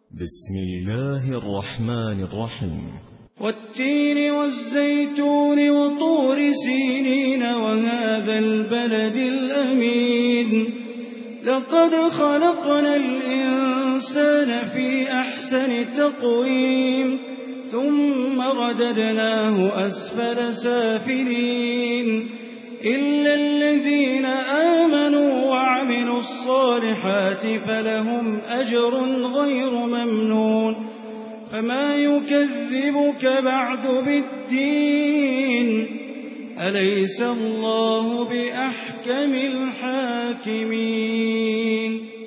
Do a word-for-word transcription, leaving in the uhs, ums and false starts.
بسم الله الرحمن الرحيم والتين والزيتون وطور سينين وهذا البلد الأمين لقد خلقنا الإنسان في أحسن تقويم ثم رددناه أسفل سافلين إلا الذين آمنوا وعملوا الصالحات فلهم أجر غير ممنون فما يكذبك بعد بالدين أليس الله بأحكم الحاكمين